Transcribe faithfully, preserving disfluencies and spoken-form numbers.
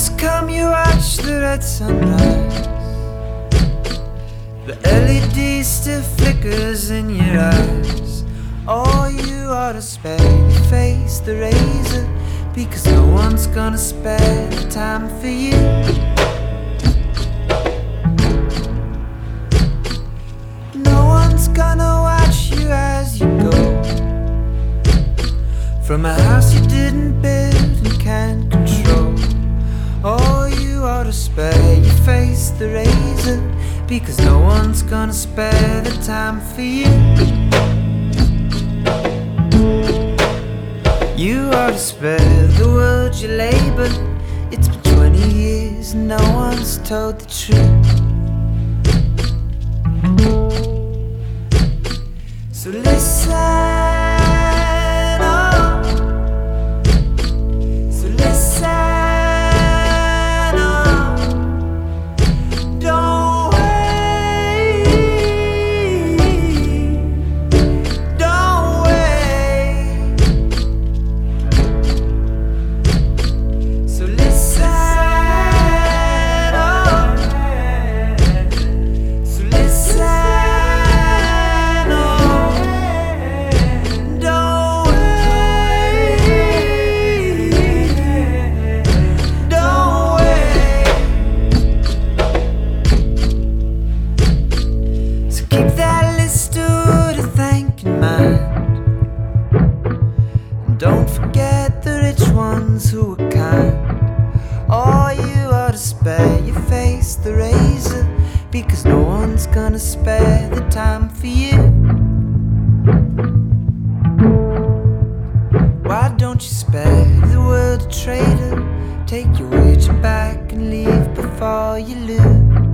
Mornings come, you watch the red sunrise. The L E D still flickers in your eyes. Oh, you ought to spare your face the razor, because no one's gonna spare the time for you. No one's gonna watch you as you go from a house you didn't build and can't control. Oh, you ought to spare your face the razor, because no one's gonna spare the time for you. You ought to spare the world your labor. It's been twenty years and no one's told the truth. So listen up. So listen up. Don't wait. Don't wait. So listen up. So listen. Keep that list of to thank in mind, and don't forget the rich ones who were kind. Oh, you ought to spare your face the razor, because no one's gonna spare the time for you. Why don't you spare the world a traitor? Take your wager back and leave before you lose.